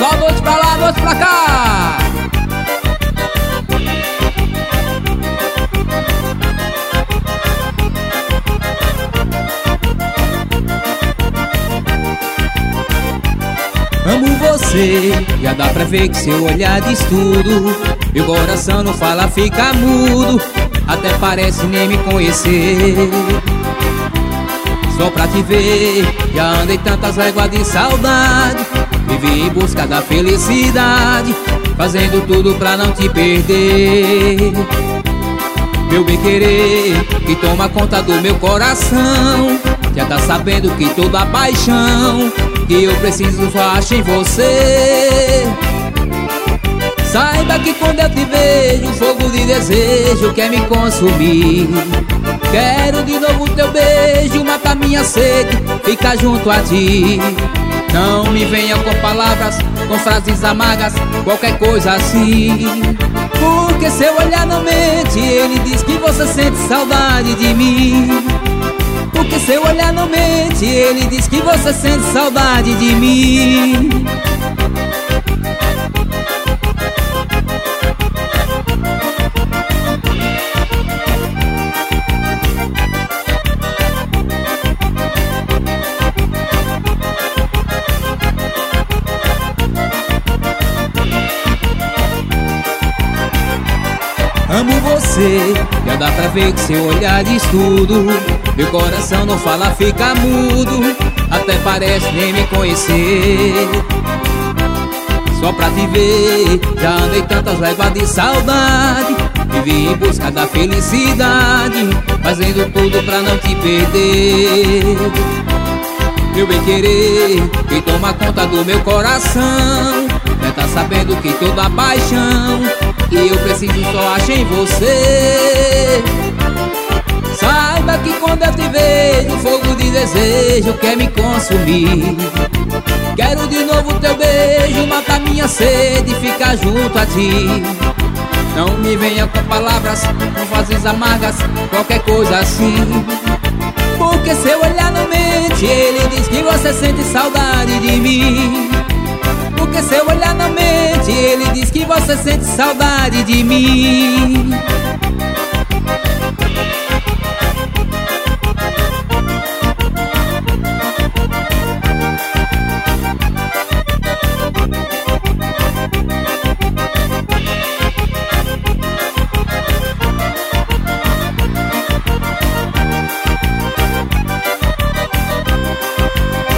Só noite pra lá, noite pra cá. Amo você, já dá pra ver que seu olhar diz tudo. Meu coração não fala, fica mudo, até parece nem me conhecer. Só pra te ver, já andei tantas léguas de saudade. Vivi em busca da felicidade, fazendo tudo pra não te perder. Meu bem querer, que toma conta do meu coração, já tá sabendo que toda a paixão que eu preciso só acho em você. Saiba que quando eu te vejo, um fogo de desejo quer me consumir. Quero de novo teu beijo, matar minha sede, ficar junto a ti. Não me venha com palavras, com frases amargas, qualquer coisa assim. Porque seu olhar não mente, ele diz que você sente saudade de mim. Porque seu olhar não mente, ele diz que você sente saudade de mim. Amo você, já dá pra ver que seu olhar diz tudo. Meu coração não fala, fica mudo, até parece nem me conhecer. Só pra te ver, já andei tantas léguas de saudade. Vivi em busca da felicidade, fazendo tudo pra não te perder. Meu bem querer, que toma conta do meu coração, já tá sabendo que toda a paixão que eu preciso só acho em você. Saiba que quando eu te vejo, um fogo de desejo quer me consumir. Quero de novo teu beijo, matar minha sede, ficar junto a ti. Não me venha com palavras, com frases amargas, qualquer coisa assim. Porque seu olhar não mente, ele diz que você sente saudade de mim. Porque seu olhar não mente, ele diz que você sente saudade de mim.